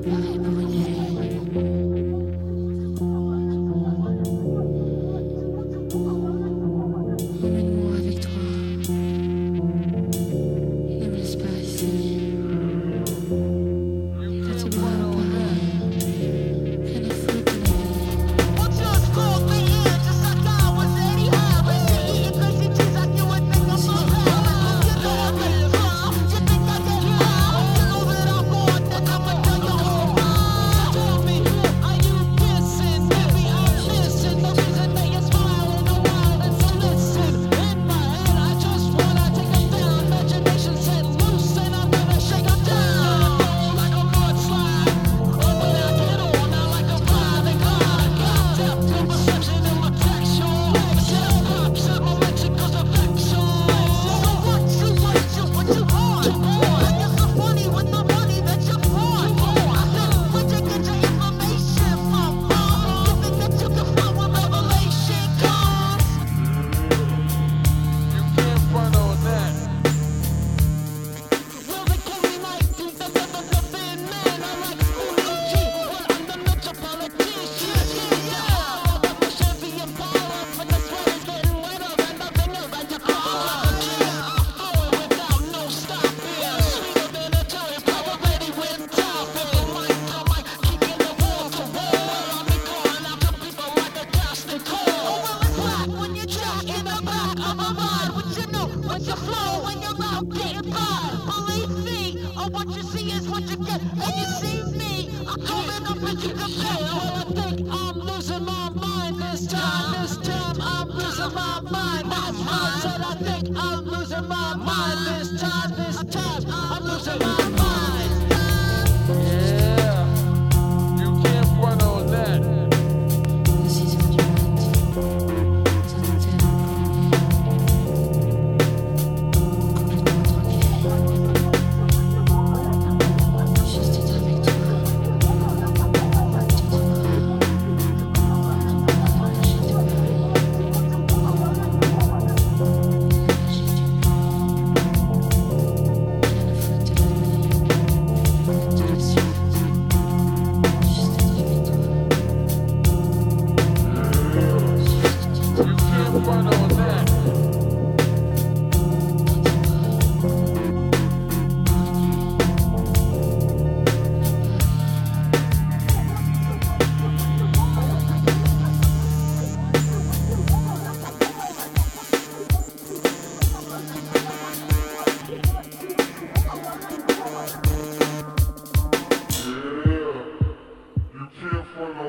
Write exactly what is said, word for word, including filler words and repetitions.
Pareil pour y aller. Emmène-moi avec toi. Ne me laisse pas ici. Là tu pourras en parler. Rien à foutre de la vie. What you see is what you get, and you see me. I'm coming up and you can pay. Well, I think I'm losing my mind this time. This time I'm losing my mind. That's right. I said I think I'm losing my mind this time. This time I'm losing my mind. Yeah, you can't front on that. Assise sur du mat. Dans un hôtel complètement tranquille. Juste être avec toi. Tu te verras. J'ai de Paris. J'ai du rien à foutre de la vie. De la suite. Juste être avec toi. You can't front on that. You can't front on